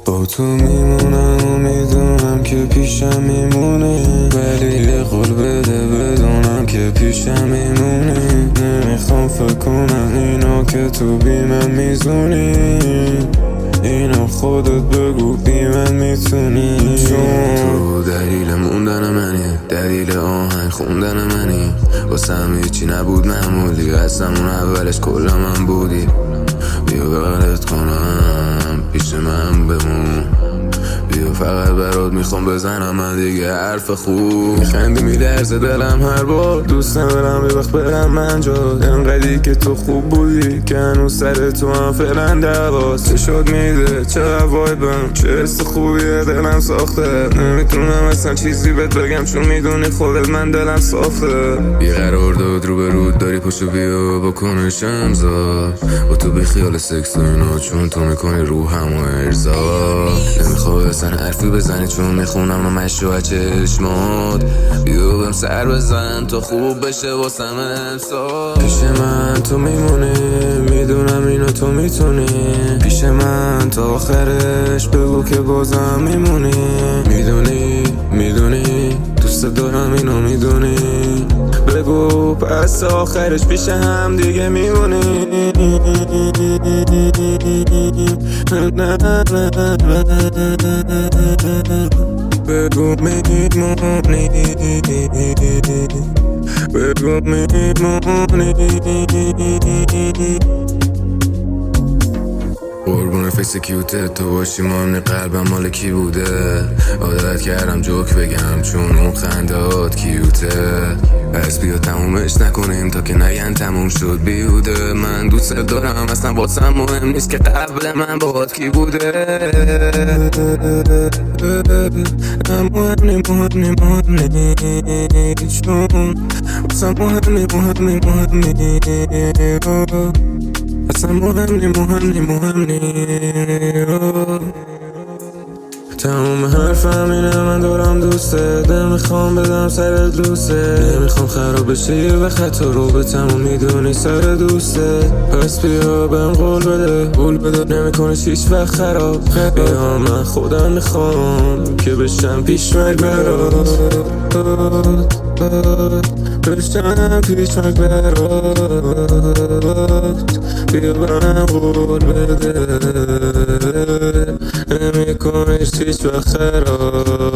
با تو میمونم و میدونم که پیشم میمونی، ولی یه قول بده بدونم که پیشم میمونی. نمیخوام فکر کنم اینا که تو بی من میزونی، اینا خودت بگو بی من میتونی. چون تو دلیل موندن منی، دلیل آهنگ خوندن منی، واسم هیچی نبود معمولی، از همون اولش کل من بودی. بیا بغلت کنم پیش من بمون، بیا فقط برات میخوام بزنم من دیگه حرف خوب. میخندی میلرزه دلم هر بار، دوست ندارم یه وقت برم من جا، انقدری که تو خوب بودی که هنوز سر تو هم فعلا دواست. چه شد میده چقدر وایبم، چه حس خوبیه دلم ساخته، نمیتونم اصلا چیزی بهت بگم چون میدونی خودت من دلم صافه. بیقرار داد رو به رود داری پشو بیا بکنش امضا، با تو بی خیال سکس و اینا چون تو میکنی روحم و ارزا. نمیخوای اصلا حرفی بزنی چون میخونم نمش و چشمات، بیا بهم سر بزن تا خوب بشه واسم امسال. پیش من تو میمونی، میدونم اینو تو میتونی، پیش من تا آخرش بگو که بازم میمونی. میدونی دوست دارم اینو میدونی، بگو پس آخرش پیش هم دیگه میمونی. بگو میمونی، بگو میمونی. قربون فیس کیوته تو باشی مهمنی، قلبم مال کی بوده، عادت کردم جوک بگم چون اون خندهات کیوته. پس بیا تمومش نکنیم تا که نگن تموم شد بیهوده. من دوست دارم اصلا واسم مهم نیست که قبل من باهات کی بوده. مهمنی چون واسم مهمنی اصلا مهمنی تموم حرفم اینه من دارم دوسته، نمیخوام بدم سرت لوسه، نمیخوام خراب بشه یه وقت تو رو به تموم میدونی سر دوسته. پس بیا بهم قول بده نمیکنش هیچ وقت خراب. بیا من خودم میخوام که بشم پیشمک برات، بشم پیشمک برات. بیا بهم قول بده نمیکنش هیچ وقت خراب.